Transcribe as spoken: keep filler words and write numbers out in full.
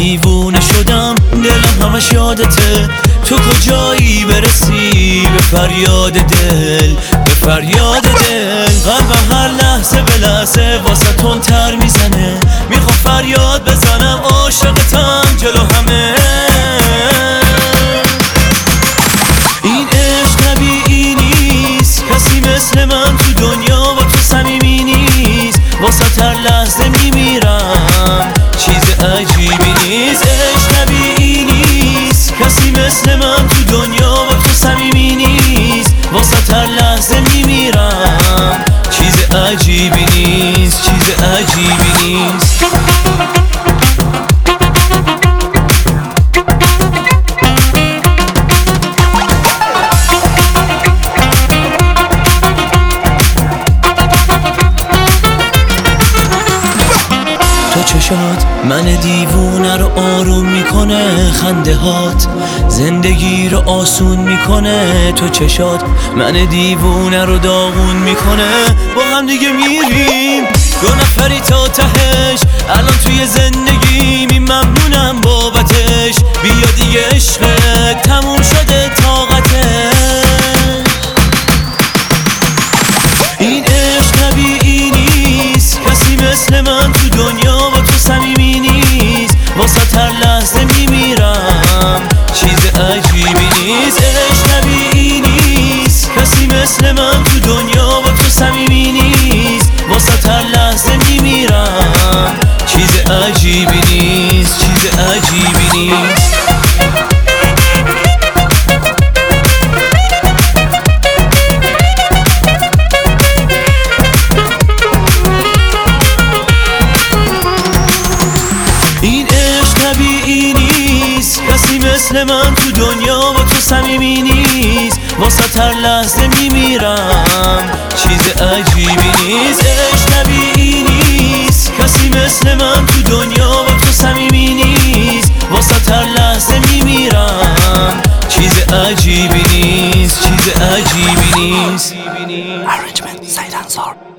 دیوونه شدم، دلم همش یادته. تو کجایی برسی به فریاد دل، به فریاد دل. قلبم هر لحظه به لحظه واسه تون تر میزنه، میخوام فریاد بزنم عاشقتم جلو همه. این عشق طبیعی نیست، کسی مثل من تو دنیا با تو صمیمی نیست. واسه هر لحظه میمیرم، چیز عجیبی نیست. عشق طبیعی نیست، کسی مثل من تو دنیا با تو صمیمی نیست. واسه هر لحظه میمیرم، چیز عجیبی نیست، چیز عجیبی نیست. تو چشات من دیوونه رو آروم میکنه، خنده هات زندگی رو آسون میکنه. تو چشات من دیوونه رو داغون میکنه. با هم دیگه میریم دو نفری تا تهش، الان توی زندگی ممنونم بابتش. بیا دیگه عشقت تموم شده طاقته. این عشق طبیعی نیست، کسی مثل من تو دنیا با تو صمیمی نیست. واسه هر لحظه میمیرم، چیز عجیبی نیست. عشق طبیعی نیست، کسی مثل من تو دنیا با تو صمیمی نیست. واسه هر لحظه میمیرم، چیز عجیبی نیست، چیز عجیبی نیست. این عشق طبیعی نیست، کسی مثل من تو دنیا با تو صمیمی نیست. واسه هر لحظه میمیرم، چیز عجیبی نیست. عشق طبیعی نیست، کسی مثل من تو دنیا با تو صمیمی نیست. واسه هر لحظه میمیرم، چیز عجیبی نیست، چیز عجیبی نیست. Arrangement سعید انصار.